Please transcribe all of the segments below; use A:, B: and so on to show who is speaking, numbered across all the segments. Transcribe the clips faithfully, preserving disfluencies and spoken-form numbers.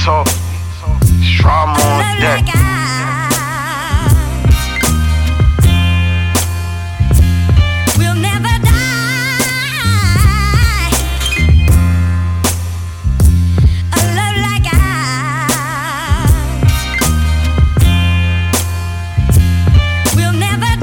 A: talk. It's trauma on deck.
B: We'll never die. A love like ours. We'll never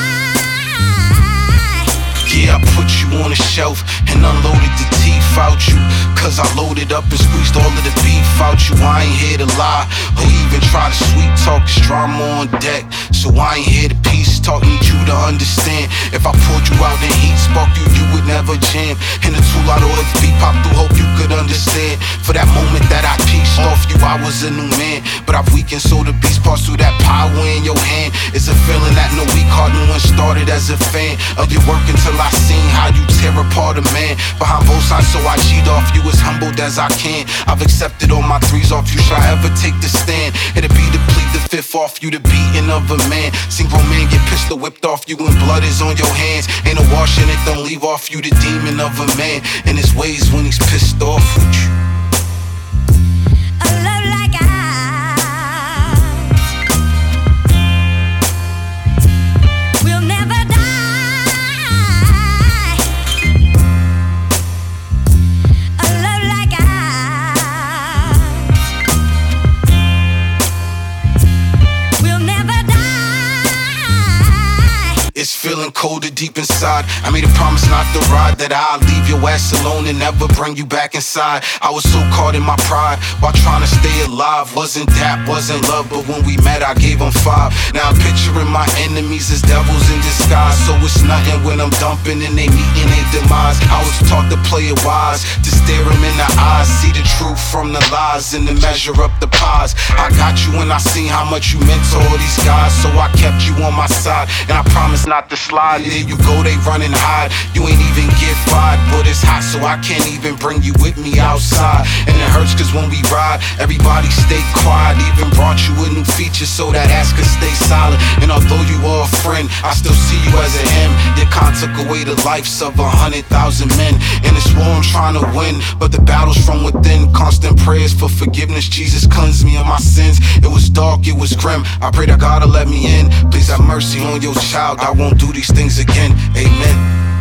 B: die.
C: Yeah, I put you on a shelf and unloaded the teeth out you. Cause I loaded up and squeezed all of the beef out you. I ain't here to lie or even try to sweet talk. This drama on deck, so I ain't here to peace talk. Need you to understand, if I pulled you out and heat spark you, you would never jam. And the tool out of earth beat pop through, hope you could understand. For that moment that I pieced off you, I was a new man. But I've weakened so the beast parts through that power in your hand. It's a feeling that no weak heart, no one started as a fan of your work until I seen how you tear apart a man. Behind both sides, so I cheat off you as humbled as I can. I've accepted all my threes off you, should I ever take the stand? It'd be to plead the fifth off you, the beating of a man. Seen grown man get pistol whipped off you and blood is on your hands. Ain't no washing it, don't leave off you, the demon of a man. In his ways when he's pissed off with you.
B: A love like ours. We'll never die. A love like ours. We'll never die.
C: It's feeling colder deep inside. I made a promise not to ride, that I'll leave your ass alone and never bring you back inside. I was so caught in my pride while trying to stay alive. Wasn't that, wasn't love, but when we met I gave them five. Now I'm picturing my enemies as devils in disguise. So it's nothing when I'm dumping and they meeting their demise. I was taught to play it wise, to stare them in the eyes, see the truth from the lies and to measure up the pies. I got you when I seen how much you meant to all these guys, so I kept you on my side and I promised not to slide. There you go, they run and hide. You ain't even get fired, but it's hot, so I can't even bring you with me outside. And it hurts cause when we ride, everybody stay quiet. Even brought you a new feature so that ass could stay silent. And although you are a friend, I still see you as a him. Your con took away the lives of a hundred thousand men. And it's war I'm trying to win, but the battle's from within. Constant prayers for forgiveness, Jesus cleanse me of my sins. It was dark, it was grim, I pray that God will let me in. Please have mercy on your child, I won't do these things again, amen.